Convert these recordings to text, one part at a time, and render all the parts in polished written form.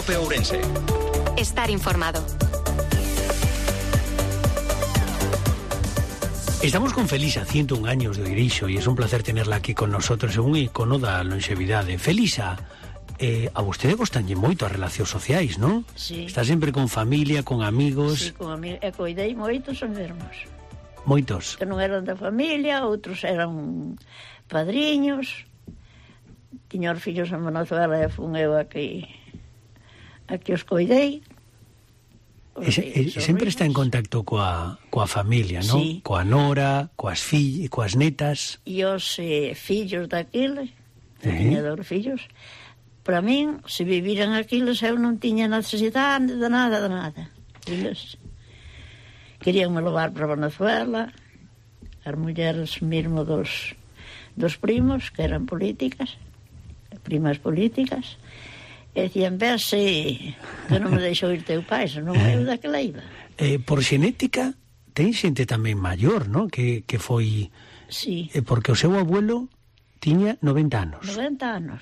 COPE Ourense. Estar informado. Estamos con Felisa, 101 años de Oirixo, y es un placer tenerla aquí con nosotros, é un icono da longevidade. Felisa, a vostede gostanlle moito as relacións sociais, non? Sí. Está sempre con familia, con amigos. Sí, con amigos. E coidei moitos enfermos. Moitos. Que non eran da familia, outros eran padriños. Tiña os fillos en Venezuela e fun eu aquí os coidei. Sempre está en contacto coa familia, non? Sí. Coa nora, coas netas. E os fillos daquiles, tiña 2 fillos, para min, se viviran aquiles, eu non tiña necesidade de nada, Eles queríanme levar para Venezuela, as mulleres mesmo dos primos, que eran primas políticas, e dicían, vese que non me deixou ir teu pai, senón eu daquela iba. Por xenética, ten xente tamén maior, non? Que foi... Sí. Porque o seu abuelo tiña 90 anos. 90 anos.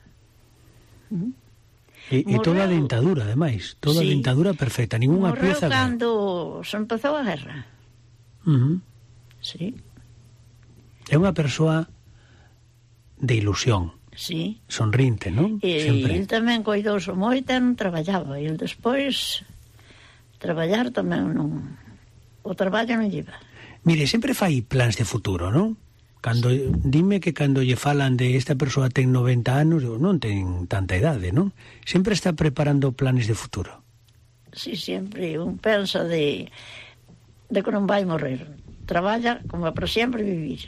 E toda a dentadura, ademais. Toda a dentadura perfecta, ninguna pieza... Morreu cando se empezou a guerra. Sí. É unha persoa de ilusión. Sí. Sonrinte, non? E ele tamén coidouse moito e non traballaba. E ele despois traballar tamén non... O traballo non lleva. Mire, sempre fai plans de futuro, non? Dime que cando lle falan de esta persoa ten 90 anos, non ten tanta idade, non? Sempre está preparando planes de futuro. Sí, sempre. Un pensa de que non vai morrer. Traballa como para sempre vivir.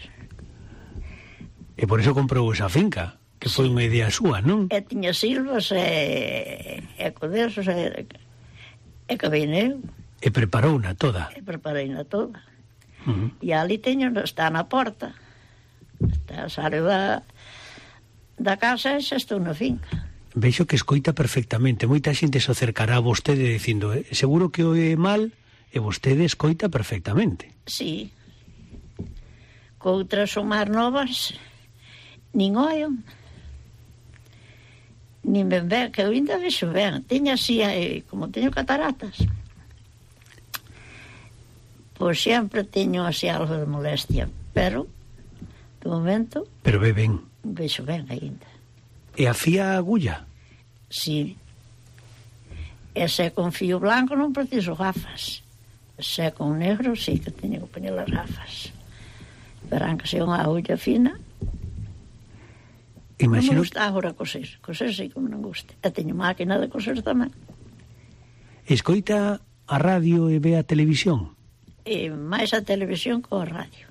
E por iso comprou esa finca, que foi unha idea súa, non? E tiña silvas e coderzos e cabineu. E preparouna toda. E prepareina toda. E ali teño, está na porta. Está a sale da casa e xa estou na finca. Vexo que escoita perfectamente. Moita xente se acercará a vostede dicindo, seguro que oe mal, e vostede escoita perfectamente. Sí. Coutras son máis novas, nin oio, nin ben ben, que eu ainda vexo ben. Teño así, como teño cataratas, pois sempre teño así algo de molestia, pero de momento... Pero ve ben. Vexo ben ainda. E a fía a agulla? Sí. E se con fío blanco non preciso gafas. Se con negro sí que teño que poñer as gafas. Pero aunque sea unha agulla fina... Imagino... Non me gusta agora coser sí como non gusta. E teño máquina de coser tamén. Escoita a radio e ve a televisión? E máis a televisión que a radio.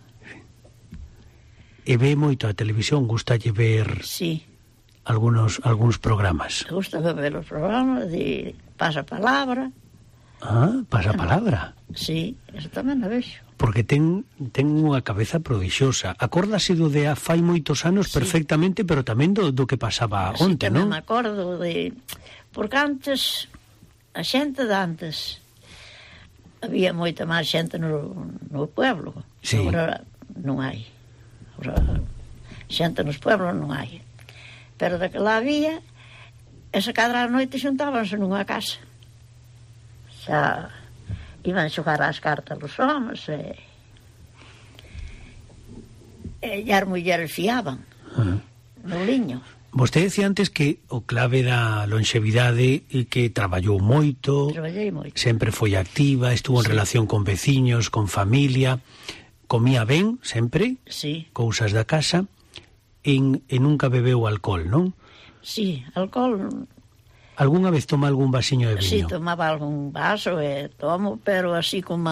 E ve moito a televisión, gustalle ver... Sí. Algúns programas. Me gusta ver os programas de Pasapalabra. Pasapalabra. Sí, eso tamén lo vexo. Porque ten unha cabeza prodixiosa. Acórdase do de fai moitos anos perfectamente, pero tamén do que pasaba onte, non? Sí, tamén me acordo de... Porque antes, a xente de antes, había moita máis xente no pueblo. Sí. Agora non hai. Agora, xente nos pueblos non hai. Pero daquela había, esa cadra a noite xuntábanse nunha casa. Xa iban xogar as cartas dos homens e as mulleres fiaban no liño. Vostede decía antes que o clave da longevidade é que traballou moito. Traballei moito. Sempre foi activa, estuvo en relación con veciños, con familia, comía ben, sempre, cousas da casa, e nunca bebeu alcohol, non? Sí, alcohol... Algúnha vez toma algún vasiño de viño? Sí, tomaba algún vaso e tomo, pero así como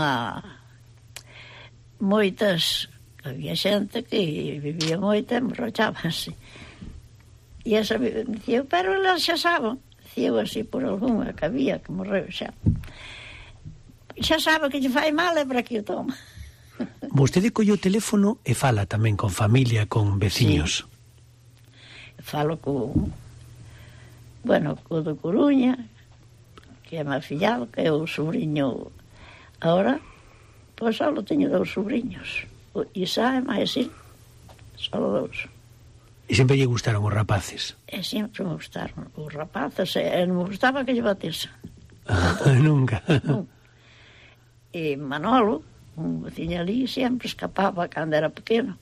moitas... Había xente que vivía moito e emborrachábanse. E esa dicía, pero elas xa saben. Dicía así por algunha que había que morreu xa. Xa sabe que lle fai mal e para que o toma. Vostede colle o teléfono e fala tamén con familia, con veciños. Sí. Falo co de Coruña, que é máis fillado, que é o sobrinho. Ahora, pois só teño 2 sobrinhos. O Isa e máis, sí. Só 2. E sempre lle gustaron os rapaces? Sempre me gustaron os rapaces, non me gustaba que lle batese. Nunca. Non. E Manolo, un veciño ali, sempre escapaba cando era pequeno.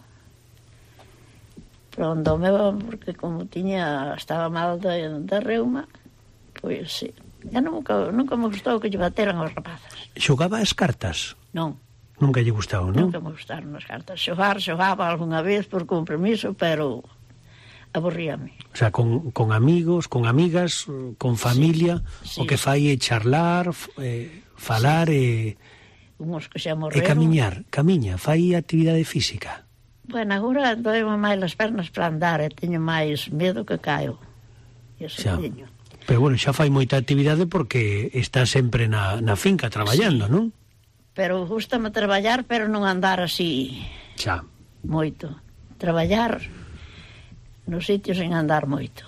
Pronto, porque como estaba mal da reuma, pois sí. E nunca me gustou que lle bateran os rapaces. Xogaba as cartas? Non. Nunca lle gustaba, non? Nunca me gustaron as cartas. Xogaba algunha vez por compromiso, pero aburríame. O sea, con amigos, con amigas, con familia, sí. O que fai é charlar, falar sí. Uns que xa morreron. E camiña, fai actividade física. Bueno, agora doemo máis as pernas para andar e teño máis medo que caio. Xa. Pero bueno, xa fai moita actividade porque está sempre na finca traballando, sí. Non? Pero gústame traballar, pero non andar así xa. Moito. Traballar nos sitios sen andar moito.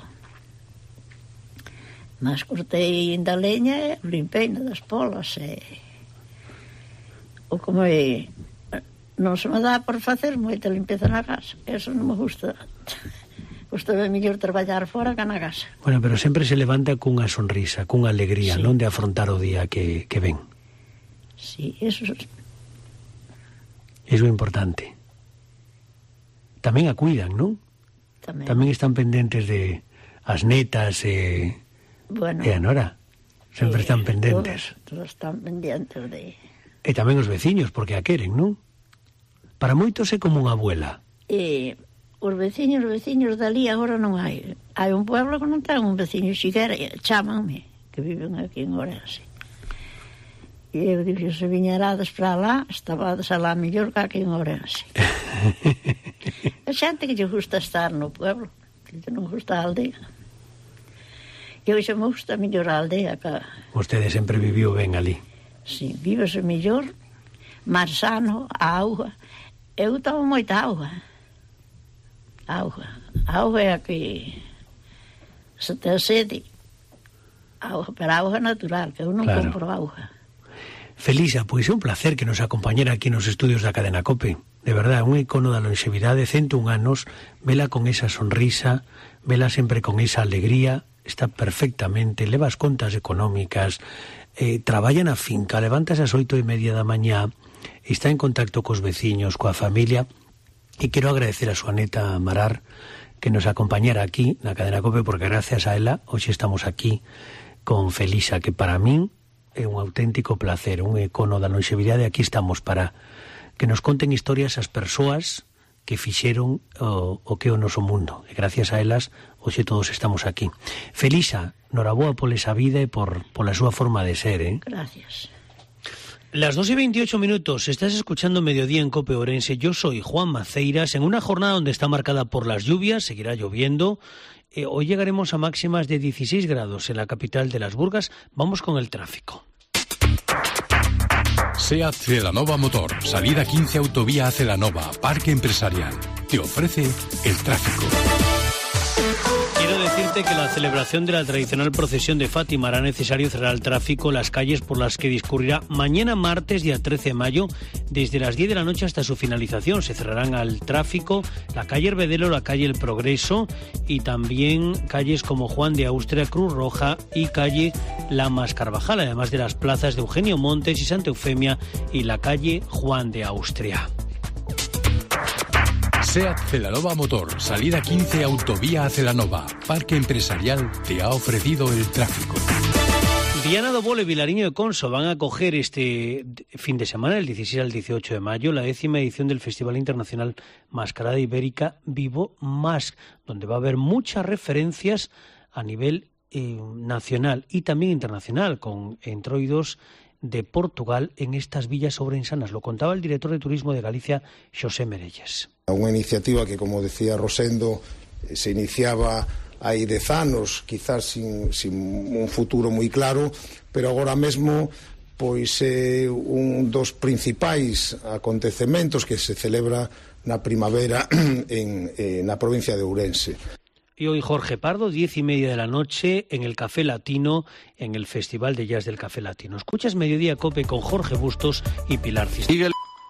Mas cortei da leña e limpei das polas o como non se me dá por facer moita limpeza na casa. Eso non me gusta. Gustame mellor traballar fora que na casa. Bueno, pero sempre se levanta cunha sonrisa, cunha alegría, sí. Non de afrontar o día que ven. Sí, eso é importante. Tamén a cuidan, non? Tamén están pendentes de as netas e a nora. Sempre están pendentes. Todos están pendentes de... E tamén os veciños, porque a queren, non? Para moitos é como unha abuela. Os veciños dali agora non hai. Hai un pueblo que non ten un veciño xiguera, chámanme, que viven aquí en Ourense. E eu dixo, se viñerades para lá, estabades alá mellor que aquí en Ourense. A xente que lle gusta estar no pueblo, que non gusta a aldea. Eu xa me gusta mellor a aldea que... Vostede sempre viviu ben ali. Sí, vívese mellor, máis sano, a auga. Eu tomo moita auga. A auga é a que se ten sede. Pero auga natural, que eu non compro auga. Felisa, pois é un placer que nos acompañara aquí nos estudios da Cadena COPE. De verdade, un icono da longevidade, 101 anos, vela con esa sonrisa, vela sempre con esa alegría, está perfectamente, leva as contas económicas, traballa na finca, levántase ás 8:30 da mañá, está en contacto cos veciños, coa familia, e quero agradecer a súa neta Marar que nos acompañara aquí na Cadena COPE, porque gracias a ela hoxe estamos aquí con Felisa, que para min é un auténtico placer, un icono da longevidade. Aquí estamos para que nos conten historias as persoas que fixeron o que é o noso mundo, e gracias a elas hoxe todos estamos aquí. Felisa, noraboa por esa vida e pola súa forma de ser, Gracias. Las 2:28 minutos, estás escuchando Mediodía en COPE Ourense. Yo soy Juan Maceiras, en una jornada donde está marcada por las lluvias, seguirá lloviendo. Hoy llegaremos a máximas de 16 grados en la capital de Las Burgas. Vamos con el tráfico. SEAT Celanova Motor, salida 15 autovía a Celanova, Parque Empresarial. Te ofrece el tráfico. Quiero decirte que la celebración de la tradicional procesión de Fátima hará necesario cerrar el tráfico, las calles por las que discurrirá mañana martes, día 13 de mayo, desde las 10 de la noche hasta su finalización. Se cerrarán al tráfico la calle Herbedelo, la calle El Progreso y también calles como Juan de Austria, Cruz Roja y calle Lamas Carvajal, además de las plazas de Eugenio Montes y Santa Eufemia y la calle Juan de Austria. SEAT Celanova Motor, salida 15 autovía a Celanova, Parque Empresarial te ha ofrecido el tráfico. Viana do Bolo y Vilariño de Conso van a acoger este fin de semana, el 16 al 18 de mayo, la 10ª edición del Festival Internacional Mascarada Ibérica Vivo Más, donde va a haber muchas referencias a nivel nacional y también internacional, con entroidos de Portugal en estas villas ourensanas. Lo contaba el director de Turismo de Galicia, Xosé Merelles. Unha iniciativa que, como decía Rosendo, se iniciaba hai 10 anos, quizás sin un futuro moi claro, pero agora mesmo pois é un dos principais acontecementos que se celebra na primavera na provincia de Ourense. Y hoy Jorge Pardo, 10:30 de la noche, en el Café Latino, en el Festival de Jazz del Café Latino. Escuchas Mediodía COPE con Jorge Bustos y Pilar Cisneros.